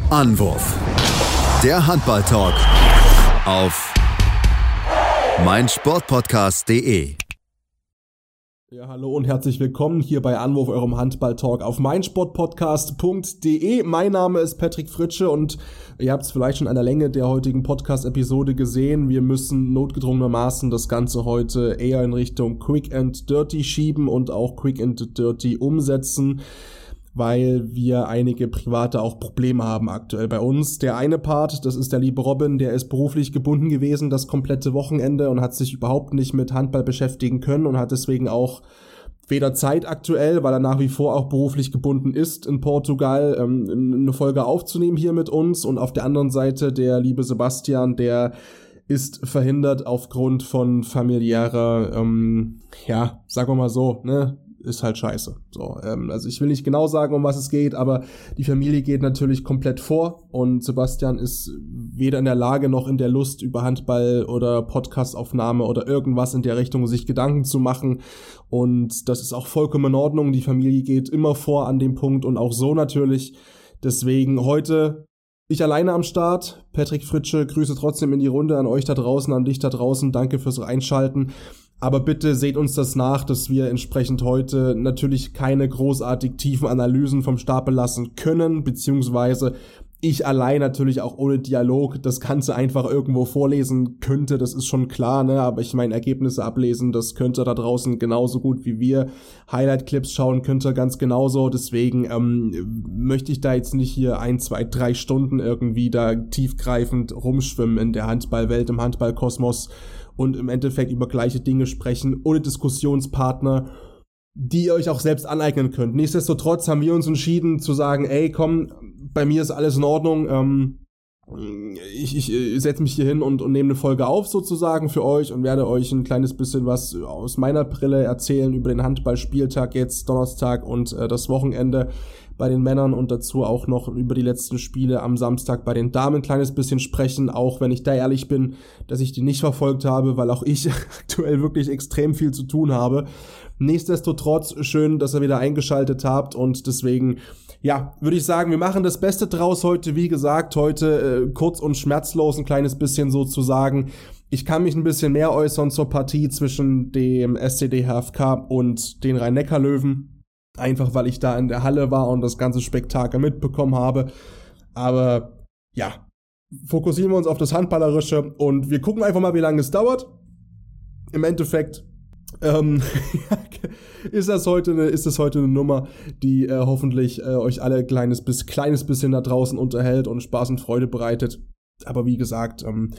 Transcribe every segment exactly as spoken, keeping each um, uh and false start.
Anwurf. Der Handball-Talk auf meinsportpodcast punkt de. Ja, hallo und herzlich willkommen hier bei Anwurf, eurem Handball-Talk auf meinsportpodcast punkt de. Mein Name ist Patrick Fritsche und ihr habt es vielleicht schon an der Länge der heutigen Podcast-Episode gesehen. Wir müssen notgedrungenermaßen das Ganze heute eher in Richtung Quick and Dirty schieben und auch Quick and Dirty umsetzen, weil wir einige private auch Probleme haben aktuell bei uns. Der eine Part, das ist der liebe Robin, der ist beruflich gebunden gewesen das komplette Wochenende und hat sich überhaupt nicht mit Handball beschäftigen können und hat deswegen auch weder Zeit aktuell, weil er nach wie vor auch beruflich gebunden ist in Portugal, ähm, eine Folge aufzunehmen hier mit uns. Und auf der anderen Seite der liebe Sebastian, der ist verhindert aufgrund von familiärer, ähm, ja, sagen wir mal so, ne, ist halt scheiße. So, ähm, also ich will nicht genau sagen, um was es geht, aber die Familie geht natürlich komplett vor und Sebastian ist weder in der Lage noch in der Lust, über Handball oder Podcastaufnahme oder irgendwas in der Richtung sich Gedanken zu machen, und das ist auch vollkommen in Ordnung. Die Familie geht immer vor an dem Punkt und auch so natürlich. Deswegen heute ich alleine am Start. Patrick Fritsche, Grüße trotzdem in die Runde an euch da draußen, an dich da draußen. Danke fürs Einschalten. Aber bitte seht uns das nach, dass wir entsprechend heute natürlich keine großartig tiefen Analysen vom Stapel lassen können, beziehungsweise ich allein natürlich auch ohne Dialog das Ganze einfach irgendwo vorlesen könnte, das ist schon klar, ne? Aber ich meine, Ergebnisse ablesen, das könnt ihr da draußen genauso gut wie wir. Highlight-Clips schauen könnt ihr ganz genauso, deswegen ähm, möchte ich da jetzt nicht hier ein, zwei, drei Stunden irgendwie da tiefgreifend rumschwimmen in der Handballwelt, im Handballkosmos und im Endeffekt über gleiche Dinge sprechen, ohne Diskussionspartner, die ihr euch auch selbst aneignen könnt. Nichtsdestotrotz haben wir uns entschieden zu sagen, ey, komm, bei mir ist alles in Ordnung, ähm, ich, ich setze mich hier hin und, und nehme eine Folge auf sozusagen für euch und werde euch ein kleines bisschen was aus meiner Brille erzählen über den Handballspieltag jetzt, Donnerstag und äh, das Wochenende bei den Männern und dazu auch noch über die letzten Spiele am Samstag bei den Damen ein kleines bisschen sprechen, auch wenn ich da ehrlich bin, dass ich die nicht verfolgt habe, weil auch ich aktuell wirklich extrem viel zu tun habe. Nichtsdestotrotz schön, dass ihr wieder eingeschaltet habt und deswegen, ja, würde ich sagen, wir machen das Beste draus heute. Wie gesagt, heute äh, kurz und schmerzlos ein kleines bisschen sozusagen. Ich kann mich ein bisschen mehr äußern zur Partie zwischen dem S C D H F K und den Rhein-Neckar-Löwen. Einfach, weil ich da in der Halle war und das ganze Spektakel mitbekommen habe. Aber ja, fokussieren wir uns auf das Handballerische und wir gucken einfach mal, wie lange es dauert. Im Endeffekt ähm, ist das heute eine, ist das heute eine Nummer, die äh, hoffentlich äh, euch alle kleines bis kleines bisschen da draußen unterhält und Spaß und Freude bereitet. Aber wie gesagt, ähm,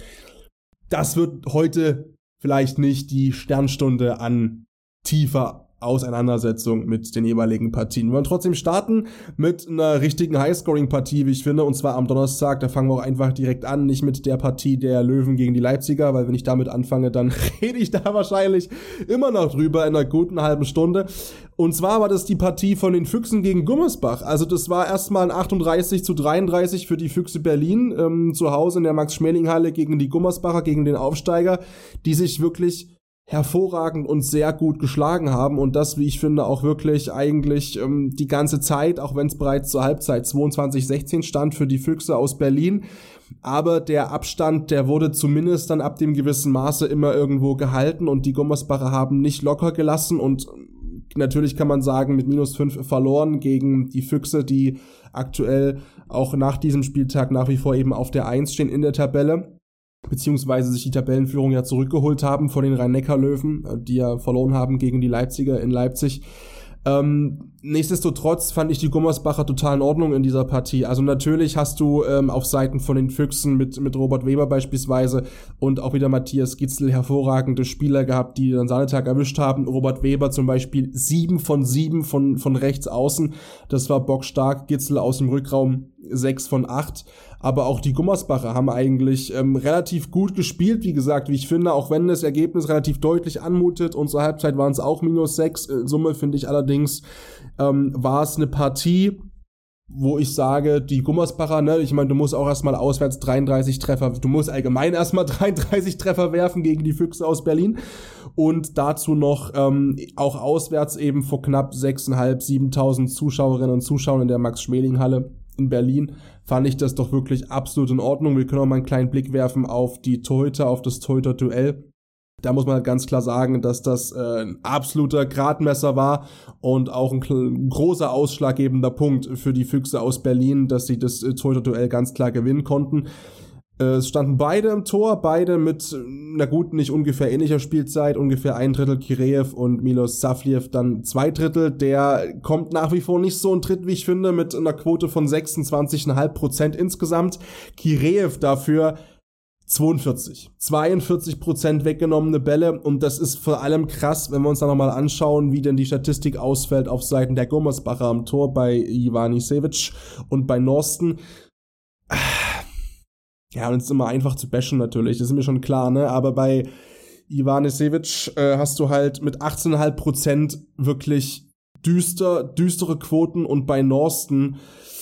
das wird heute vielleicht nicht die Sternstunde an tiefer Auseinandersetzung mit den jeweiligen Partien. Wir wollen trotzdem starten mit einer richtigen Highscoring-Partie, wie ich finde, und zwar am Donnerstag. Da fangen wir auch einfach direkt an, nicht mit der Partie der Löwen gegen die Leipziger, weil wenn ich damit anfange, dann rede ich da wahrscheinlich immer noch drüber in einer guten halben Stunde. Und zwar war das die Partie von den Füchsen gegen Gummersbach. Also das war erstmal ein achtunddreißig zu dreiunddreißig für die Füchse Berlin, ähm, zu Hause in der Max-Schmeling-Halle gegen die Gummersbacher, gegen den Aufsteiger, die sich wirklich hervorragend und sehr gut geschlagen haben und das, wie ich finde, auch wirklich eigentlich ähm, die ganze Zeit, auch wenn es bereits zur Halbzeit zweiundzwanzig sechzehn stand für die Füchse aus Berlin, aber der Abstand, der wurde zumindest dann ab dem gewissen Maße immer irgendwo gehalten und die Gummersbacher haben nicht locker gelassen und natürlich kann man sagen, mit minus fünf verloren gegen die Füchse, die aktuell auch nach diesem Spieltag nach wie vor eben auf der eins stehen in der Tabelle, beziehungsweise sich die Tabellenführung ja zurückgeholt haben von den Rhein-Neckar-Löwen, die ja verloren haben gegen die Leipziger in Leipzig. Ähm, nichtsdestotrotz fand ich die Gummersbacher total in Ordnung in dieser Partie. Also natürlich hast du ähm, auf Seiten von den Füchsen mit mit Robert Weber beispielsweise und auch wieder Matthias Gitzel hervorragende Spieler gehabt, die den Sahnetag erwischt haben. Robert Weber zum Beispiel sieben von sieben von von rechts außen. Das war bockstark. Gitzel aus dem Rückraum sechs von acht. Aber auch die Gummersbacher haben eigentlich ähm, relativ gut gespielt, wie gesagt, wie ich finde, auch wenn das Ergebnis relativ deutlich anmutet. Und zur Halbzeit waren es auch minus sechs. In Summe finde ich allerdings, ähm, war es eine Partie, wo ich sage, die Gummersbacher, ne, ich meine, du musst auch erstmal auswärts dreiunddreißig Treffer, du musst allgemein erstmal dreiunddreißig Treffer werfen gegen die Füchse aus Berlin und dazu noch ähm, auch auswärts eben vor knapp sechstausendfünfhundert, siebentausend Zuschauerinnen und Zuschauern in der Max-Schmeling-Halle. in Berlin, fand ich das doch wirklich absolut in Ordnung. Wir können auch mal einen kleinen Blick werfen auf die Torhüter, auf das Torhüter-Duell. Da muss man halt ganz klar sagen, dass das äh, ein absoluter Gradmesser war und auch ein, ein großer ausschlaggebender Punkt für die Füchse aus Berlin, dass sie das äh, Torhüter-Duell ganz klar gewinnen konnten. Äh, es standen beide im Tor, beide mit, na gut, nicht ungefähr ähnlicher Spielzeit, ungefähr ein Drittel Kireev und Milos Savliev dann zwei Drittel. Der kommt nach wie vor nicht so ein Tritt, wie ich finde, mit einer Quote von sechsundzwanzig Komma fünf Prozent insgesamt. Kireev dafür zweiundvierzig. zweiundvierzig Prozent weggenommene Bälle und das ist vor allem krass, wenn wir uns da nochmal anschauen, wie denn die Statistik ausfällt auf Seiten der Gummersbacher am Tor bei Ivanisevic und bei Norsten. Ja, und es ist immer einfach zu bashen natürlich, das ist mir schon klar, ne, aber bei Ivanisevic äh, hast du halt mit achtzehn Komma fünf Prozent wirklich düster, düstere Quoten und bei Norsten,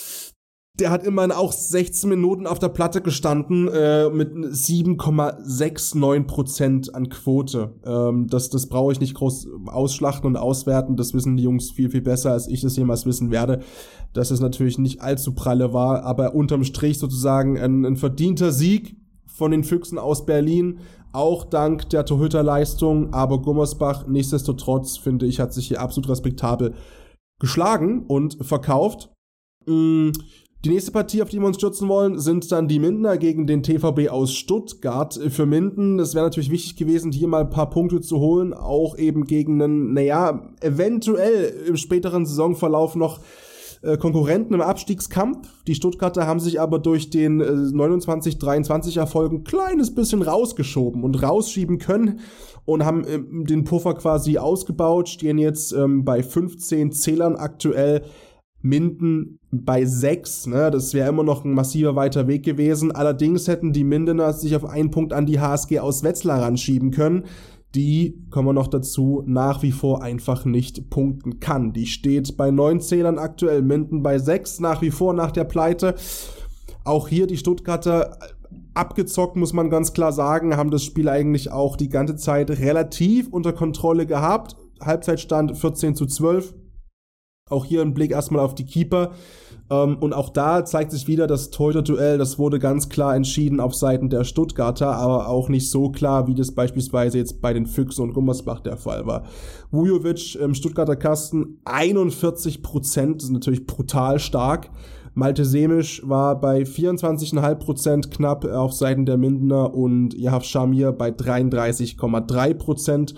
der hat immerhin auch sechzehn Minuten auf der Platte gestanden, äh, mit sieben Komma neunundsechzig Prozent an Quote. Ähm, das das brauche ich nicht groß ausschlachten und auswerten, das wissen die Jungs viel, viel besser, als ich das jemals wissen werde, dass es natürlich nicht allzu pralle war, aber unterm Strich sozusagen ein, ein verdienter Sieg von den Füchsen aus Berlin, auch dank der Torhüterleistung, aber Gummersbach nichtsdestotrotz, finde ich, hat sich hier absolut respektabel geschlagen und verkauft. Mm. Die nächste Partie, auf die wir uns stürzen wollen, sind dann die Mindener gegen den T V B aus Stuttgart. Für Minden, das wäre natürlich wichtig gewesen, hier mal ein paar Punkte zu holen, auch eben gegen einen, naja, eventuell im späteren Saisonverlauf noch äh, Konkurrenten im Abstiegskampf. Die Stuttgarter haben sich aber durch den äh, neunundzwanzig dreiundzwanzig Erfolg ein kleines bisschen rausgeschoben und rausschieben können und haben äh, den Puffer quasi ausgebaut, stehen jetzt ähm, bei fünfzehn Zählern aktuell. Minden bei sechs, ne, das wäre immer noch ein massiver weiter Weg gewesen. Allerdings hätten die Mindener sich auf einen Punkt an die H S G aus Wetzlar ranschieben können, die, kommen wir noch dazu, nach wie vor einfach nicht punkten kann. Die steht bei neun Zählern aktuell, Minden bei sechs, nach wie vor nach der Pleite. Auch hier die Stuttgarter abgezockt, muss man ganz klar sagen, haben das Spiel eigentlich auch die ganze Zeit relativ unter Kontrolle gehabt. Halbzeitstand vierzehn zu zwölf. Auch hier ein Blick erstmal auf die Keeper. Ähm, und auch da zeigt sich wieder, das Torhüter-Duell, das wurde ganz klar entschieden auf Seiten der Stuttgarter, aber auch nicht so klar, wie das beispielsweise jetzt bei den Füchsen und Gummersbach der Fall war. Vujovic im Stuttgarter Kasten einundvierzig Prozent, das ist natürlich brutal stark. Malte Semisch war bei vierundzwanzig Komma fünf Prozent knapp auf Seiten der Mindener und Yahav Shamir bei dreiunddreißig Komma drei Prozent.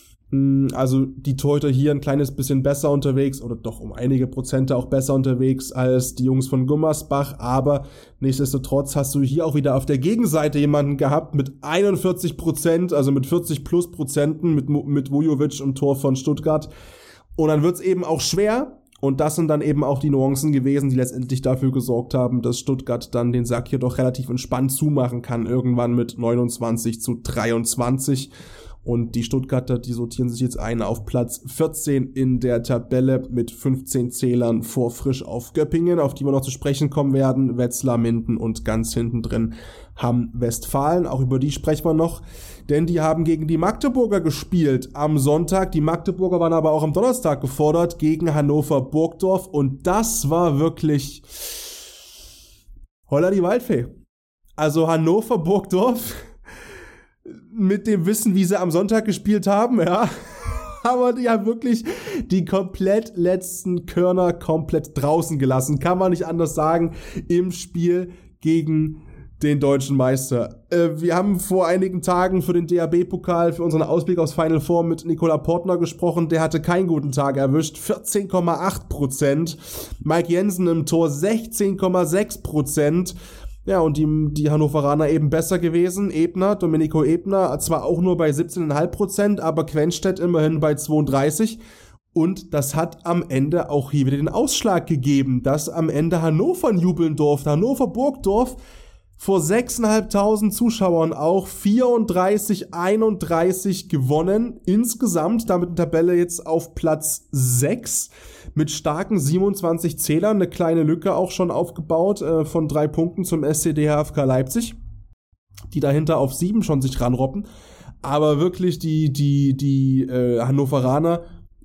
Also die Torhüter hier ein kleines bisschen besser unterwegs oder doch um einige Prozente auch besser unterwegs als die Jungs von Gummersbach, aber nichtsdestotrotz hast du hier auch wieder auf der Gegenseite jemanden gehabt mit einundvierzig Prozent, also mit vierzig plus Prozenten mit, mit Vujovic im Tor von Stuttgart und dann wird's eben auch schwer und das sind dann eben auch die Nuancen gewesen, die letztendlich dafür gesorgt haben, dass Stuttgart dann den Sack hier doch relativ entspannt zumachen kann, irgendwann mit neunundzwanzig zu dreiundzwanzig. Und die Stuttgarter, die sortieren sich jetzt ein auf Platz vierzehn in der Tabelle mit fünfzehn Zählern vor Frisch auf Göppingen, auf die wir noch zu sprechen kommen werden. Wetzlar, Minden und ganz hinten drin Hamm-Westfalen. Auch über die sprechen wir noch, denn die haben gegen die Magdeburger gespielt am Sonntag. Die Magdeburger waren aber auch am Donnerstag gefordert gegen Hannover-Burgdorf und das war wirklich holla die Waldfee. Also Hannover-Burgdorf mit dem Wissen, wie sie am Sonntag gespielt haben, ja, aber die haben wirklich die komplett letzten Körner komplett draußen gelassen, kann man nicht anders sagen, im Spiel gegen den deutschen Meister. Äh, wir haben vor einigen Tagen für den D A B-Pokal, für unseren Ausblick aufs Final Four mit Nikola Portner gesprochen, der hatte keinen guten Tag erwischt, vierzehn Komma acht Prozent, Mike Jensen im Tor sechzehn Komma sechs Prozent. Ja, und die, die Hannoveraner eben besser gewesen. Ebner, Domenico Ebner, zwar auch nur bei siebzehn Komma fünf Prozent, aber Quenstedt immerhin bei zweiunddreißig. Und das hat am Ende auch hier wieder den Ausschlag gegeben, dass am Ende Hannover jubeln durfte. Hannover-Burgdorf vor sechstausendfünfhundert Zuschauern auch vierunddreißig einunddreißig gewonnen. Insgesamt damit die Tabelle jetzt auf Platz sechs mit starken siebenundzwanzig Zählern. Eine kleine Lücke auch schon aufgebaut äh, von drei Punkten zum S C D H F K Leipzig, die dahinter auf sieben schon sich ranroppen. Aber wirklich die, die, die äh, Hannoveraner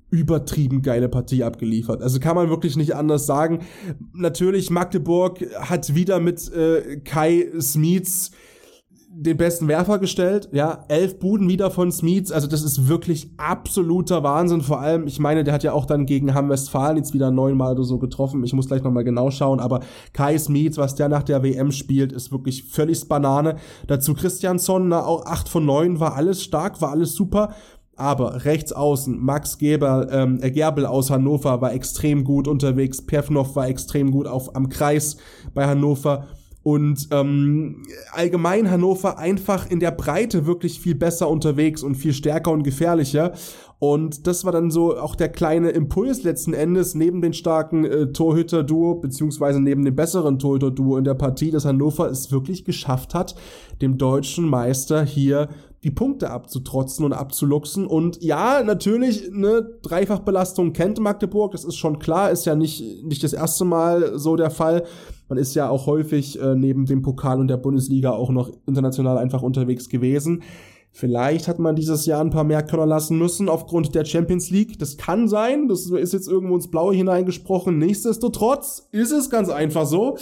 übertrieben geile Partie abgeliefert. Also kann man wirklich nicht anders sagen. Natürlich, Magdeburg hat wieder mit äh, Kai Smits den besten Werfer gestellt, ja, elf Buden wieder von Smits, also das ist wirklich absoluter Wahnsinn, vor allem, ich meine, der hat ja auch dann gegen Hamm Westfalen jetzt wieder neunmal oder so getroffen, ich muss gleich nochmal genau schauen, aber Kai Smits, was der nach der W M spielt, ist wirklich völlig Banane. Dazu Christiansson, na, auch acht von neun, war alles stark, war alles super, aber rechts außen, Max Geber, ähm, Gerbel aus Hannover war extrem gut unterwegs, Pevnov war extrem gut auf am Kreis bei Hannover. Und ähm, allgemein Hannover einfach in der Breite wirklich viel besser unterwegs und viel stärker und gefährlicher. Und das war dann so auch der kleine Impuls letzten Endes neben den starken äh, Torhüter-Duo, beziehungsweise neben dem besseren Torhüter-Duo in der Partie, dass Hannover es wirklich geschafft hat, dem deutschen Meister hier die Punkte abzutrotzen und abzuluxen. Und ja, natürlich, ne, Dreifachbelastung kennt Magdeburg, das ist schon klar, ist ja nicht, nicht das erste Mal so der Fall. Man ist ja auch häufig äh, neben dem Pokal und der Bundesliga auch noch international einfach unterwegs gewesen. Vielleicht hat man dieses Jahr ein paar mehr Körner lassen müssen aufgrund der Champions League. Das kann sein, das ist jetzt irgendwo ins Blaue hineingesprochen. Nichtsdestotrotz ist es ganz einfach so.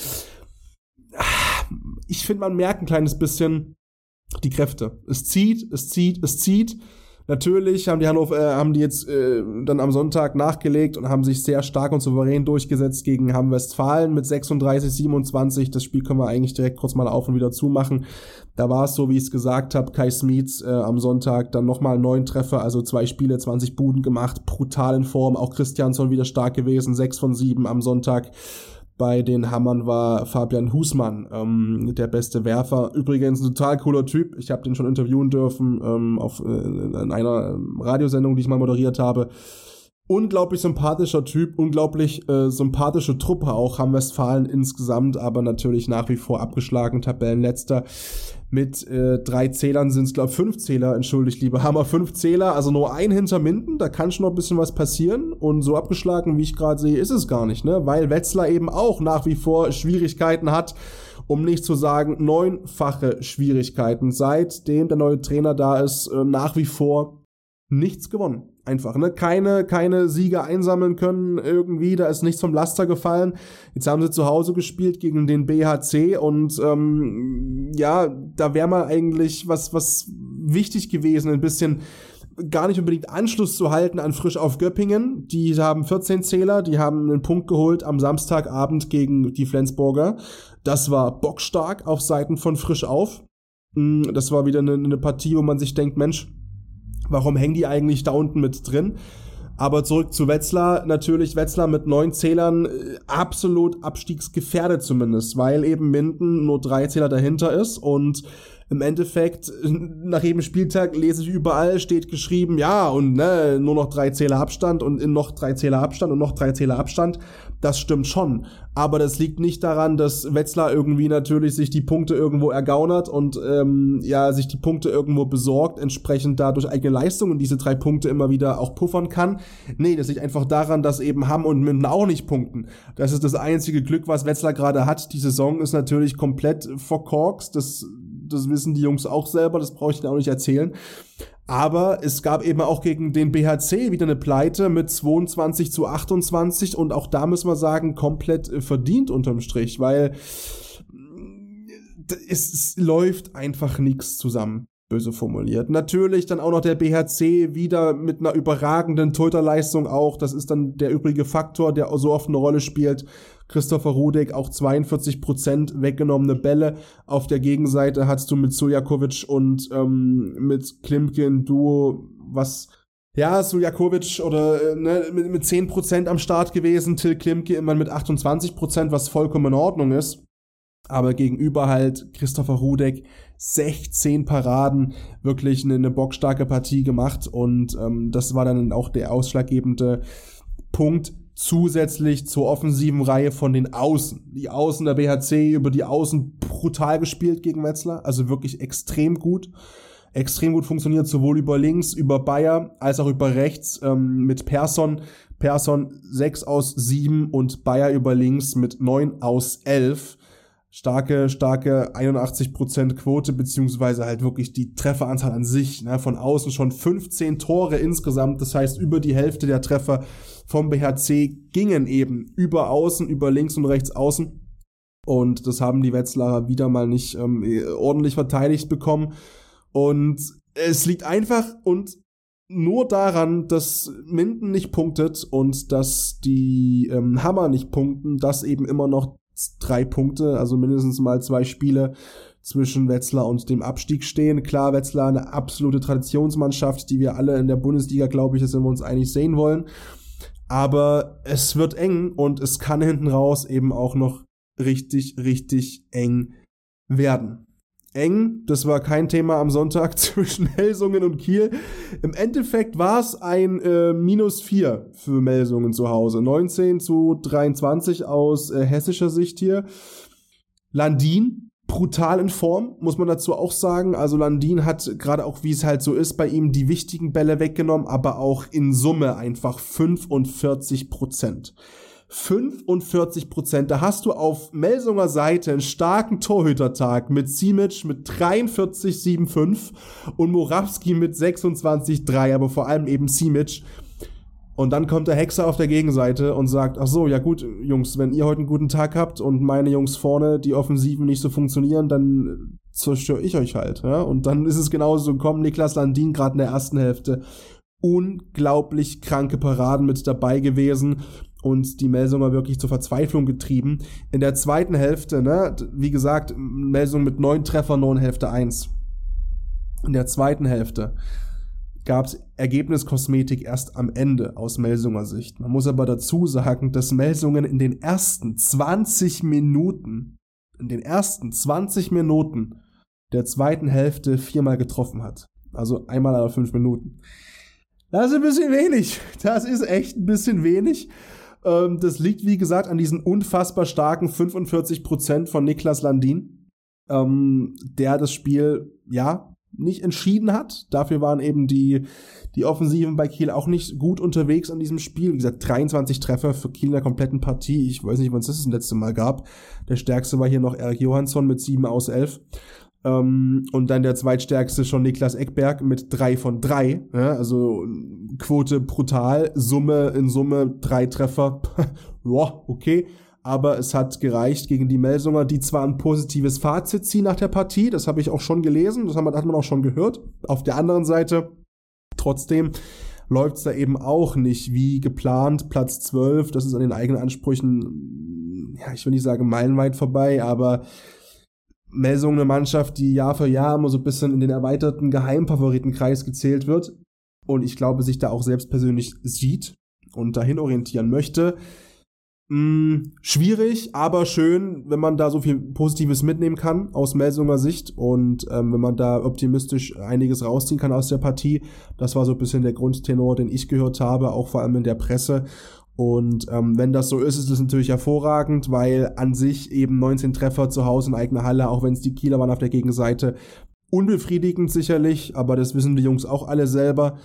Ich finde, man merkt ein kleines bisschen die Kräfte. Es zieht, es zieht, es zieht. Natürlich haben die Hannover, äh, haben die jetzt äh, dann am Sonntag nachgelegt und haben sich sehr stark und souverän durchgesetzt gegen Hamm Westfalen mit sechsunddreißig siebenundzwanzig. Das Spiel können wir eigentlich direkt kurz mal auf und wieder zumachen. Da war es so, wie ich es gesagt habe, Kai Smits äh, am Sonntag dann nochmal neun Treffer, also zwei Spiele, zwanzig Buden gemacht, brutal in Form. Auch Christiansson wieder stark gewesen, sechs von sieben am Sonntag. Bei den Hammern war Fabian Husmann ähm, der beste Werfer. Übrigens ein total cooler Typ. Ich habe den schon interviewen dürfen ähm, auf äh, in einer Radiosendung, die ich mal moderiert habe. Unglaublich sympathischer Typ, unglaublich äh, sympathische Truppe auch, Hamm Westfalen insgesamt, aber natürlich nach wie vor abgeschlagen, Tabellenletzter. Mit äh, drei Zählern sind es, glaube ich, fünf Zähler, entschuldigt, liebe Hammer, fünf Zähler, also nur ein hinter Minden, da kann schon noch ein bisschen was passieren und so abgeschlagen, wie ich gerade sehe, ist es gar nicht, ne, weil Wetzlar eben auch nach wie vor Schwierigkeiten hat, um nicht zu sagen neunfache Schwierigkeiten, seitdem der neue Trainer da ist, äh, nach wie vor nichts gewonnen. Einfach, ne? Keine, keine Siege einsammeln können irgendwie, da ist nichts vom Laster gefallen. Jetzt haben sie zu Hause gespielt gegen den B H C und ähm, ja, da wäre mal eigentlich was, was wichtig gewesen, ein bisschen gar nicht unbedingt Anschluss zu halten an Frisch auf Göppingen. Die haben vierzehn Zähler, die haben einen Punkt geholt am Samstagabend gegen die Flensburger. Das war bockstark auf Seiten von Frisch auf. Das war wieder eine, eine Partie, wo man sich denkt, Mensch, warum hängen die eigentlich da unten mit drin? Aber zurück zu Wetzlar, natürlich Wetzlar mit neun Zählern, absolut abstiegsgefährdet zumindest, weil eben Minden nur drei Zähler dahinter ist und im Endeffekt, nach jedem Spieltag lese ich überall, steht geschrieben, ja, und ne, nur noch drei Zähler Abstand und in noch drei Zähler Abstand und noch drei Zähler Abstand. Das stimmt schon. Aber das liegt nicht daran, dass Wetzlar irgendwie natürlich sich die Punkte irgendwo ergaunert und ähm, ja, sich die Punkte irgendwo besorgt, entsprechend dadurch eigene Leistungen diese drei Punkte immer wieder auch puffern kann. Nee, das liegt einfach daran, dass eben Hamm und Minden auch nicht punkten. Das ist das einzige Glück, was Wetzlar gerade hat. Die Saison ist natürlich komplett verkorkst. Das Das wissen die Jungs auch selber, das brauche ich ihnen auch nicht erzählen. Aber es gab eben auch gegen den B H C wieder eine Pleite mit zweiundzwanzig zu achtundzwanzig und auch da müssen wir sagen, komplett verdient unterm Strich, weil es, es läuft einfach nichts zusammen, böse formuliert. Natürlich dann auch noch der B H C wieder mit einer überragenden Torhüterleistung auch, das ist dann der übrige Faktor, der so oft eine Rolle spielt. Christopher Rudek, auch zweiundvierzig Prozent weggenommene Bälle. Auf der Gegenseite hast du mit Suljakovic und ähm, mit Klimke ein Duo, was, ja, Suljakovic oder ne, mit, mit zehn Prozent am Start gewesen, Till Klimke immer mit achtundzwanzig Prozent, was vollkommen in Ordnung ist. Aber gegenüber halt Christopher Rudek sechzehn Paraden, wirklich eine, eine bockstarke Partie gemacht und ähm, das war dann auch der ausschlaggebende Punkt, zusätzlich zur offensiven Reihe von den Außen. Die Außen der B H C über die Außen brutal gespielt gegen Wetzlar, also wirklich extrem gut. Extrem gut funktioniert, sowohl über links, über Bayer, als auch über rechts ähm, mit Persson. Persson sechs aus sieben und Bayer über links mit neun aus elf. starke, starke einundachtzig Prozent Quote, beziehungsweise halt wirklich die Trefferanzahl an sich, ne, von außen schon fünfzehn Tore insgesamt, das heißt über die Hälfte der Treffer vom B H C gingen eben über außen, über links und rechts außen. Und das haben die Wetzlarer wieder mal nicht ähm, ordentlich verteidigt bekommen. Und es liegt einfach und nur daran, dass Minden nicht punktet und dass die ähm, Hammer nicht punkten, dass eben immer noch drei Punkte, also mindestens mal zwei Spiele zwischen Wetzlar und dem Abstieg stehen. Klar, Wetzlar eine absolute Traditionsmannschaft, die wir alle in der Bundesliga, glaube ich, das sind wir uns einig, sehen wollen. Aber es wird eng und es kann hinten raus eben auch noch richtig, richtig eng werden. Eng, das war kein Thema am Sonntag zwischen Melsungen und Kiel. Im Endeffekt war es ein äh, Minus vier für Melsungen zu Hause. neunzehn zu dreiundzwanzig aus äh, hessischer Sicht hier. Landin, brutal in Form, muss man dazu auch sagen. Also Landin hat, gerade auch wie es halt so ist, bei ihm die wichtigen Bälle weggenommen, aber auch in Summe einfach fünfundvierzig Prozent. fünfundvierzig Prozent. Da hast du auf Melsunger Seite einen starken Torhütertag mit Simic mit dreiundvierzig Komma fünfundsiebzig und Morawski mit sechsundzwanzig Komma drei, aber vor allem eben Simic. Und dann kommt der Hexer auf der Gegenseite und sagt, ach so, ja gut, Jungs, wenn ihr heute einen guten Tag habt und meine Jungs vorne, die Offensiven nicht so funktionieren, dann zerstöre ich euch halt. Ja? Und dann ist es genauso gekommen. Niklas Landin gerade in der ersten Hälfte. Unglaublich kranke Paraden mit dabei gewesen und die Melsunger wirklich zur Verzweiflung getrieben. In der zweiten Hälfte, ne, wie gesagt, Melsung mit neun Treffern, nur in Hälfte eins. In der zweiten Hälfte gab es Ergebniskosmetik erst am Ende aus Melsunger Sicht. Man muss aber dazu sagen, dass Melsungen in den ersten zwanzig Minuten, in den ersten zwanzig Minuten der zweiten Hälfte viermal getroffen hat. Also einmal alle fünf Minuten. Das ist ein bisschen wenig. Das ist echt ein bisschen wenig. Ähm, das liegt, wie gesagt, an diesen unfassbar starken fünfundvierzig Prozent von Niklas Landin, ähm, der das Spiel, ja, nicht entschieden hat. Dafür waren eben die, die Offensiven bei Kiel auch nicht gut unterwegs an diesem Spiel. Wie gesagt, dreiundzwanzig Treffer für Kiel in der kompletten Partie. Ich weiß nicht, wann es das das letzte Mal gab. Der stärkste war hier noch Erik Johansson mit sieben aus elf. Um, und dann der zweitstärkste schon Niklas Eckberg mit drei von drei, ja, also Quote brutal, Summe in Summe drei Treffer, ja, okay, aber es hat gereicht gegen die Melsunger, die zwar ein positives Fazit ziehen nach der Partie, das habe ich auch schon gelesen, das hat man, hat man auch schon gehört, auf der anderen Seite trotzdem läuft es da eben auch nicht wie geplant, Platz zwölf, das ist an den eigenen Ansprüchen, ja, ich will nicht sagen meilenweit vorbei, aber Melsungen eine Mannschaft, die Jahr für Jahr immer so ein bisschen in den erweiterten Geheimfavoritenkreis gezählt wird und ich glaube, sich da auch selbst persönlich sieht und dahin orientieren möchte. Hm, schwierig, aber schön, wenn man da so viel Positives mitnehmen kann aus Melsunger Sicht und ähm, wenn man da optimistisch einiges rausziehen kann aus der Partie. Das war so ein bisschen der Grundtenor, den ich gehört habe, auch vor allem in der Presse. Und ähm, wenn das so ist, ist es natürlich hervorragend, weil an sich eben neunzehn Treffer zu Hause in eigener Halle, auch wenn es die Kieler waren auf der Gegenseite, unbefriedigend sicherlich, aber das wissen die Jungs auch alle selber.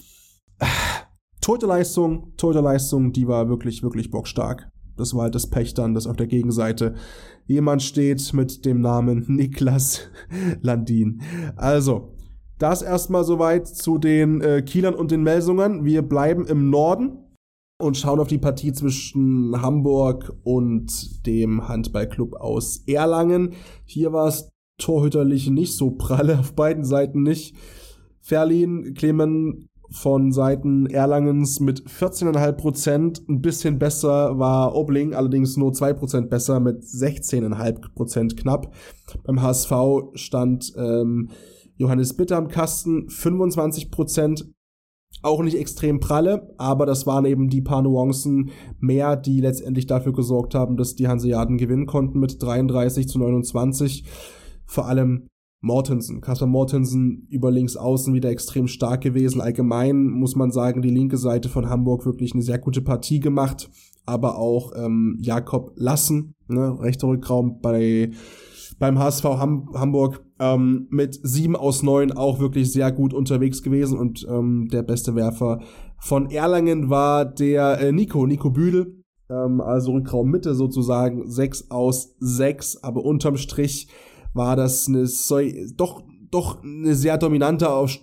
Torhüterleistung, Torhüterleistung, die war wirklich, wirklich bockstark. Das war halt das Pech dann, dass auf der Gegenseite jemand steht mit dem Namen Niklas Landin. Also, das erstmal soweit zu den äh, Kielern und den Melsungern. Wir bleiben im Norden und schauen auf die Partie zwischen Hamburg und dem Handballclub aus Erlangen. Hier war es torhüterlich nicht so pralle, auf beiden Seiten nicht. Ferlin, Clemen von Seiten Erlangens mit vierzehn Komma fünf Prozent. Ein bisschen besser war Obling, allerdings nur zwei Prozent besser mit sechzehn Komma fünf Prozent knapp. Beim H S V stand ähm, Johannes Bitter am Kasten, fünfundzwanzig Prozent. Auch nicht extrem pralle, aber das waren eben die paar Nuancen mehr, die letztendlich dafür gesorgt haben, dass die Hanseaten gewinnen konnten mit dreiunddreißig zu neunundzwanzig. Vor allem Mortensen, Kasper Mortensen über links außen wieder extrem stark gewesen. Allgemein muss man sagen, die linke Seite von Hamburg wirklich eine sehr gute Partie gemacht, aber auch ähm, Jakob Lassen, ne, rechter Rückraum bei beim H S V Ham- Hamburg ähm, mit sieben aus neun auch wirklich sehr gut unterwegs gewesen und ähm, der beste Werfer von Erlangen war der äh, Nico, Nico Büdel ähm, also Rückraummitte sozusagen, sechs aus sechs, aber unterm Strich war das eine so, doch doch eine sehr dominante auf,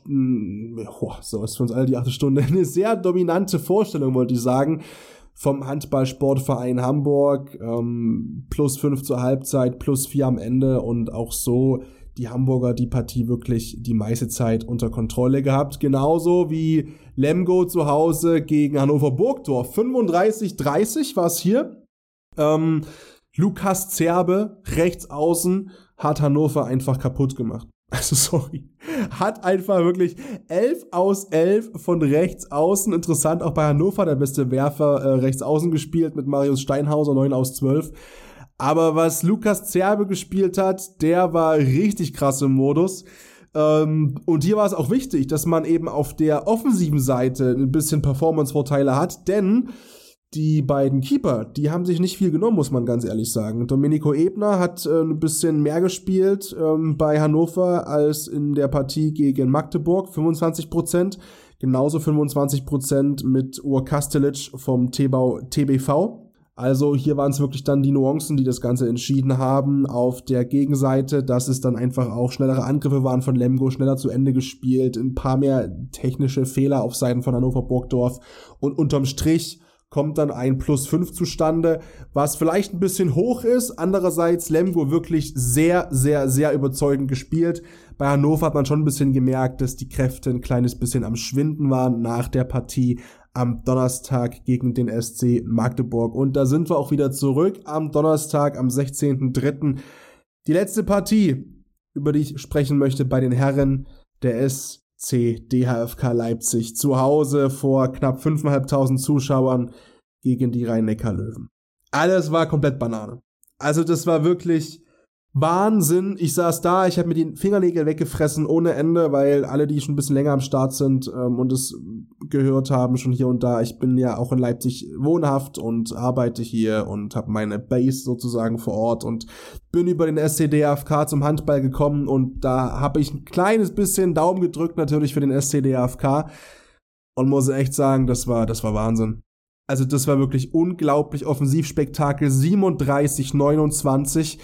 oh, so ist für uns alle die achte Stunde, eine sehr dominante Vorstellung, wollte ich sagen, vom Handballsportverein Hamburg, ähm, plus fünf zur Halbzeit, plus vier am Ende und auch so die Hamburger die Partie wirklich die meiste Zeit unter Kontrolle gehabt, genauso wie Lemgo zu Hause gegen Hannover Burgdorf, fünfunddreißig dreißig war es hier, ähm, Lukas Zerbe, rechts außen, hat Hannover einfach kaputt gemacht. Also sorry, hat einfach wirklich elf aus elf von rechts außen, interessant, auch bei Hannover der beste Werfer äh, rechts außen gespielt mit Marius Steinhauser, neun aus zwölf. Aber was Lukas Zerbe gespielt hat, der war richtig krass im Modus. Ähm, und hier war es auch wichtig, dass man eben auf der offensiven Seite ein bisschen Performance-Vorteile hat, denn die beiden Keeper, die haben sich nicht viel genommen, muss man ganz ehrlich sagen. Domenico Ebner hat äh, ein bisschen mehr gespielt ähm, bei Hannover als in der Partie gegen Magdeburg, fünfundzwanzig Prozent. Genauso fünfundzwanzig Prozent mit Ur Kastelic vom T B V. Also hier waren es wirklich dann die Nuancen, die das Ganze entschieden haben. Auf der Gegenseite, dass es dann einfach auch schnellere Angriffe waren von Lemgo, schneller zu Ende gespielt, ein paar mehr technische Fehler auf Seiten von Hannover Burgdorf und unterm Strich kommt dann ein Plus fünf zustande, was vielleicht ein bisschen hoch ist. Andererseits Lemgo wirklich sehr, sehr, sehr überzeugend gespielt. Bei Hannover hat man schon ein bisschen gemerkt, dass die Kräfte ein kleines bisschen am Schwinden waren nach der Partie am Donnerstag gegen den S C Magdeburg. Und da sind wir auch wieder zurück am Donnerstag, am sechzehnten dritten Die letzte Partie, über die ich sprechen möchte bei den Herren, der S C D H F K Leipzig zu Hause vor knapp fünftausendfünfhundert Zuschauern gegen die Rhein-Neckar-Löwen. Alles war komplett Banane. Also das war wirklich Wahnsinn. Ich saß da, ich habe mir die Fingernägel weggefressen ohne Ende, weil alle, die schon ein bisschen länger am Start sind ähm, und es gehört haben, schon hier und da, ich bin ja auch in Leipzig wohnhaft und arbeite hier und habe meine Base sozusagen vor Ort und bin über den S C D H F K zum Handball gekommen und da habe ich ein kleines bisschen Daumen gedrückt natürlich für den S C D H F K und muss echt sagen, das war, das war Wahnsinn. Also das war wirklich unglaublich Offensivspektakel, siebenunddreißig neunundzwanzig.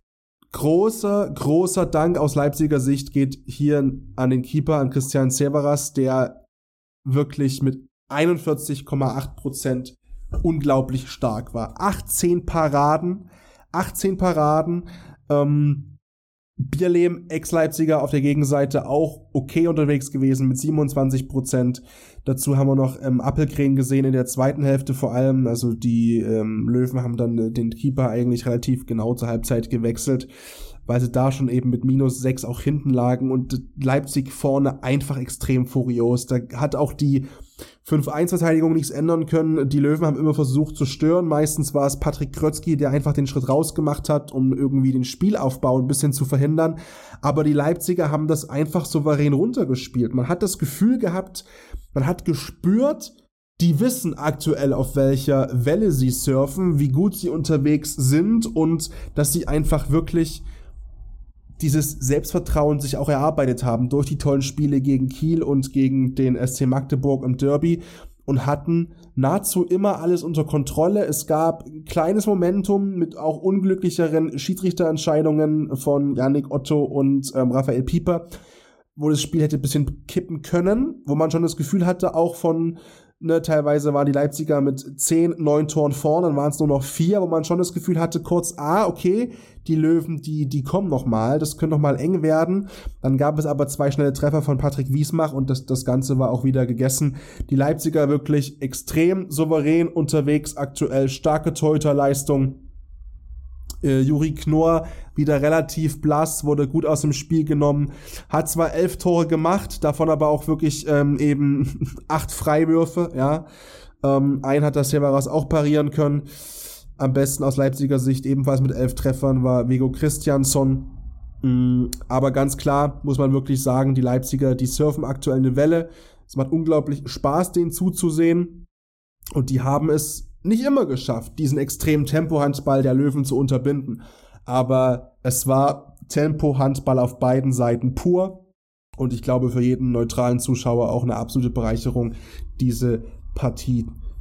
Großer, großer Dank aus Leipziger Sicht geht hier an den Keeper, an Christian Severas, der wirklich mit einundvierzig Komma acht Prozent unglaublich stark war. achtzehn Paraden, achtzehn Paraden, ähm, Bierlehm, Ex-Leipziger auf der Gegenseite auch okay unterwegs gewesen mit siebenundzwanzig Prozent. Dazu haben wir noch ähm, Appelgren gesehen in der zweiten Hälfte vor allem. Also die ähm, Löwen haben dann äh, den Keeper eigentlich relativ genau zur Halbzeit gewechselt, weil sie da schon eben mit minus sechs auch hinten lagen und Leipzig vorne einfach extrem furios. Da hat auch die fünf eins Verteidigung nichts ändern können. Die Löwen haben immer versucht zu stören. Meistens war es Patrick Krötzky, der einfach den Schritt rausgemacht hat, um irgendwie den Spielaufbau ein bisschen zu verhindern. Aber die Leipziger haben das einfach souverän runtergespielt. Man hat das Gefühl gehabt, man hat gespürt, die wissen aktuell, auf welcher Welle sie surfen, wie gut sie unterwegs sind und dass sie einfach wirklich dieses Selbstvertrauen sich auch erarbeitet haben durch die tollen Spiele gegen Kiel und gegen den S C Magdeburg im Derby und hatten nahezu immer alles unter Kontrolle. Es gab ein kleines Momentum mit auch unglücklicheren Schiedsrichterentscheidungen von Yannick Otto und ähm, Raphael Pieper, wo das Spiel hätte ein bisschen kippen können, wo man schon das Gefühl hatte, auch von Ne, teilweise waren die Leipziger mit zehn, neun Toren vorne, dann waren es nur noch vier, wo man schon das Gefühl hatte, kurz, ah, okay, die Löwen, die die kommen noch mal, das könnte noch mal eng werden. Dann gab es aber zwei schnelle Treffer von Patrick Wiesmach und das, das Ganze war auch wieder gegessen. Die Leipziger wirklich extrem souverän unterwegs, aktuell starke Torhüterleistung. Äh, Juri Knorr wieder relativ blass, wurde gut aus dem Spiel genommen, hat zwar elf Tore gemacht, davon aber auch wirklich ähm, eben acht Freiwürfe, ja. Ähm, einen hat das Severas auch parieren können. Am besten aus Leipziger Sicht, ebenfalls mit elf Treffern, war Viggo Christiansson. Mm, aber ganz klar, muss man wirklich sagen, die Leipziger, die surfen aktuell eine Welle. Es macht unglaublich Spaß, denen zuzusehen. Und die haben es nicht immer geschafft, diesen extremen Tempo-Handball der Löwen zu unterbinden. Aber es war Tempo-Handball auf beiden Seiten pur. Und ich glaube, für jeden neutralen Zuschauer auch eine absolute Bereicherung, diese Partie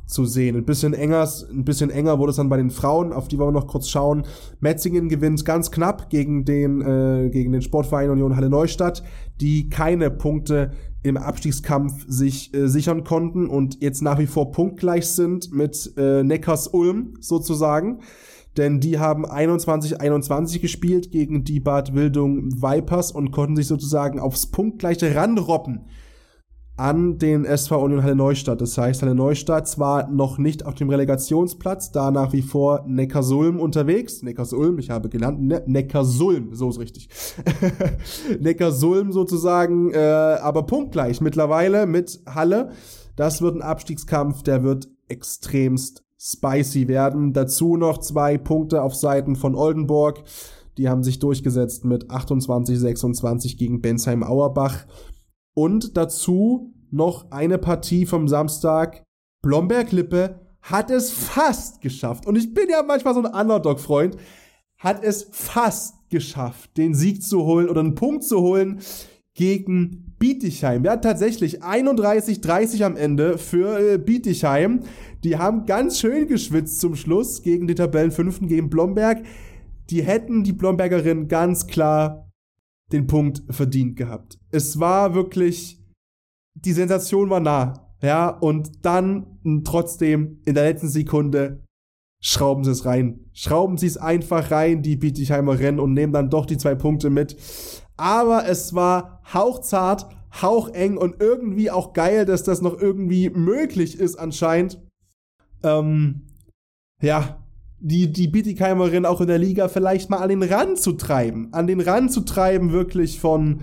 zu sehen. Ein bisschen enger, ein bisschen enger wurde es dann bei den Frauen, auf die wollen wir noch kurz schauen. Metzingen gewinnt ganz knapp gegen den, äh, gegen den Sportverein Union Halle Neustadt, die keine Punkte im Abstiegskampf sich äh, sichern konnten und jetzt nach wie vor punktgleich sind mit äh, Neckars-Ulm sozusagen. Denn die haben einundzwanzig einundzwanzig gespielt gegen die Bad Wildung Vipers und konnten sich sozusagen aufs Punktgleiche ranrobben an den S V Union Halle Neustadt. Das heißt, Halle Neustadt zwar noch nicht auf dem Relegationsplatz, da nach wie vor Neckarsulm unterwegs. Neckarsulm, ich habe genannt, ne- Neckarsulm, so ist richtig. Neckarsulm sozusagen, äh, aber punktgleich mittlerweile mit Halle. Das wird ein Abstiegskampf, der wird extremst spicy werden. Dazu noch zwei Punkte auf Seiten von Oldenburg. Die haben sich durchgesetzt mit achtundzwanzig sechsundzwanzig gegen Bensheim-Auerbach. Und dazu noch eine Partie vom Samstag. Blomberg-Lippe hat es fast geschafft. Und ich bin ja manchmal so ein Underdog-Freund. Hat es fast geschafft, den Sieg zu holen oder einen Punkt zu holen gegen Bietigheim. Ja, tatsächlich einunddreißig dreißig am Ende für äh, Bietigheim. Die haben ganz schön geschwitzt zum Schluss gegen die Tabellenfünften, gegen Blomberg. Die hätten die Blombergerinnen ganz klar den Punkt verdient gehabt. Es war wirklich, die Sensation war nah, ja, und dann trotzdem in der letzten Sekunde schrauben sie es rein. Schrauben sie es einfach rein, die Bietigheimerinnen, und nehmen dann doch die zwei Punkte mit. Aber es war hauchzart, haucheng und irgendwie auch geil, dass das noch irgendwie möglich ist anscheinend. Ähm, ja, die, die Bietigheimerinnen auch in der Liga vielleicht mal an den Rand zu treiben. An den Rand zu treiben wirklich von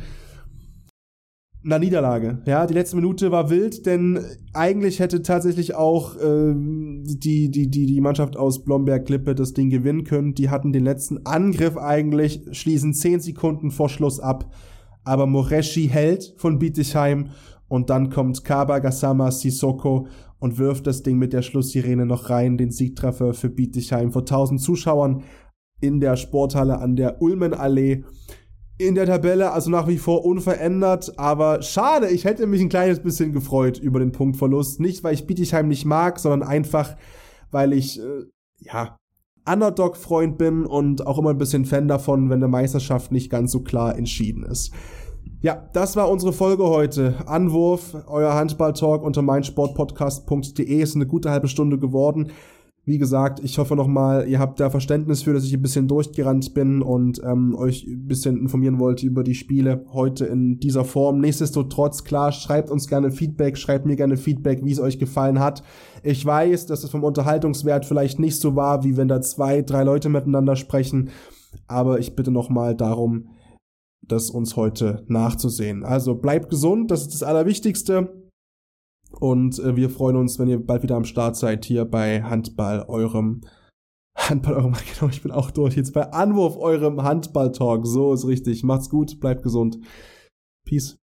einer Niederlage. Ja, die letzte Minute war wild, denn eigentlich hätte tatsächlich auch äh, die, die, die, die Mannschaft aus Blomberg-Lippe das Ding gewinnen können. Die hatten den letzten Angriff eigentlich, schließen zehn Sekunden vor Schluss ab. Aber Moreschi hält von Bietigheim und dann kommt Kaba Gassama Sissoko und wirft das Ding mit der Schlusssirene noch rein, den Siegtreffer für Bietigheim vor tausend Zuschauern in der Sporthalle an der Ulmenallee. In der Tabelle also nach wie vor unverändert, aber schade, ich hätte mich ein kleines bisschen gefreut über den Punktverlust. Nicht, weil ich Bietigheim nicht mag, sondern einfach, weil ich, äh, ja, Underdog-Freund bin und auch immer ein bisschen Fan davon, wenn eine Meisterschaft nicht ganz so klar entschieden ist. Ja, das war unsere Folge heute. Anwurf, euer Handball-Talk unter meinsportpodcast punkt de, ist eine gute halbe Stunde geworden. Wie gesagt, ich hoffe nochmal, ihr habt da Verständnis für, dass ich ein bisschen durchgerannt bin und ähm, euch ein bisschen informieren wollte über die Spiele heute in dieser Form. Nichtsdestotrotz, klar, schreibt uns gerne Feedback, schreibt mir gerne Feedback, wie es euch gefallen hat. Ich weiß, dass es vom Unterhaltungswert vielleicht nicht so war, wie wenn da zwei, drei Leute miteinander sprechen, aber ich bitte nochmal darum, das uns heute nachzusehen. Also bleibt gesund, das ist das Allerwichtigste. Und äh, wir freuen uns, wenn ihr bald wieder am Start seid hier bei Handball, eurem Handball, eurem, genau, ich bin auch durch, jetzt bei Anwurf, eurem Handball-Talk. So ist richtig. Macht's gut, bleibt gesund. Peace.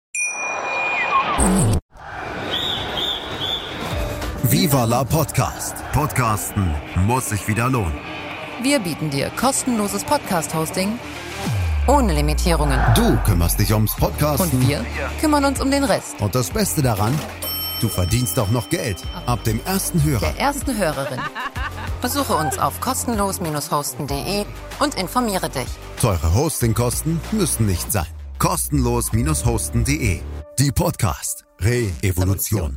Viva la Podcast. Podcasten muss sich wieder lohnen. Wir bieten dir kostenloses Podcast-Hosting ohne Limitierungen. Du kümmerst dich ums Podcasten. Und wir kümmern uns um den Rest. Und das Beste daran, du verdienst auch noch Geld. Ab dem ersten Hörer. Der ersten Hörerin. Besuche uns auf kostenlos Bindestrich hosten punkt de und informiere dich. Teure Hostingkosten müssen nicht sein. kostenlos Bindestrich hosten punkt de. Die Podcast Re-Evolution.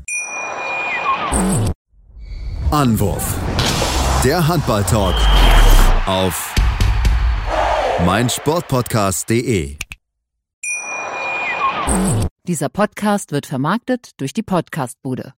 Anwurf. Der Handball-Talk auf meinsportpodcast punkt de. Dieser Podcast wird vermarktet durch die Podcastbude.